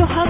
دو هم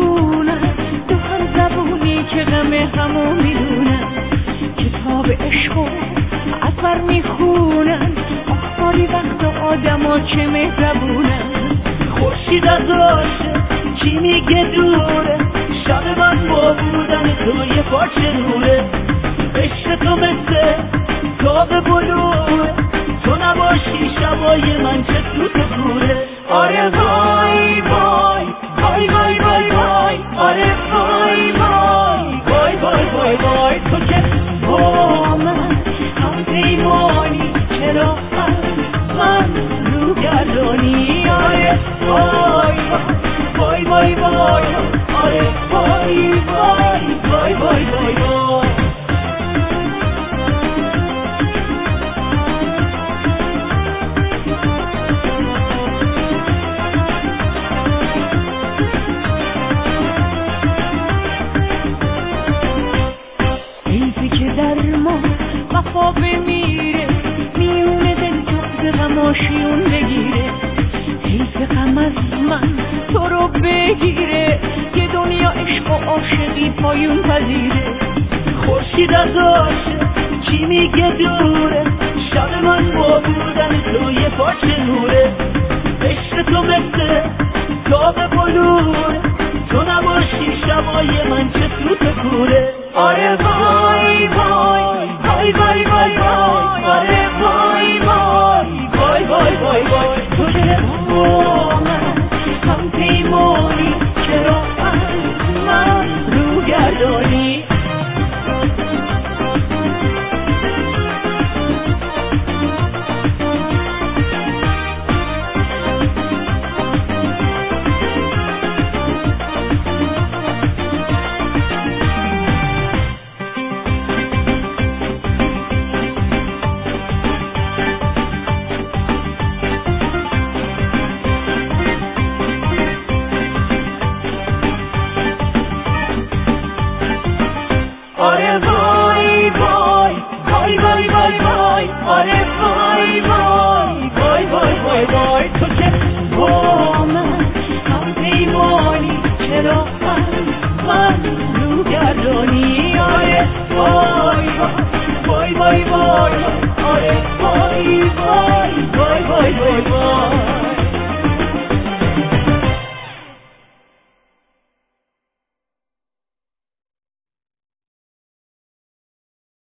زبونی که غم همو میدونن، کتاب عشقو اثر میخونن، آخری وقت آدما چه مهربونن. خورشید از آشه چی میگه دوره، شب من با بودن تو یه پارچه نوره. عشق تو مثل تاب بلوره، تو نباشی شبای من چه سوت دوره. آره وای وای وای وای وای وای، آره وای وای وای وای وای وای. تو که با من هم پیمانی، چرا من رو گردانی؟ آره وای وای وای وای، آره وای وای وای وای وای وای. وفا بمیره میونه دل جغد غماشیون بگیره، حیف غم از من تو رو بگیره، یه دنیا عشق و عاشقی پایون پذیره. خورشید از آشه چی میگه دوره، شب من با بودن تو یه پارچه نوره. عشق تو مثل تاب بلوره، تو نباشی شبای من چه سوت کوره.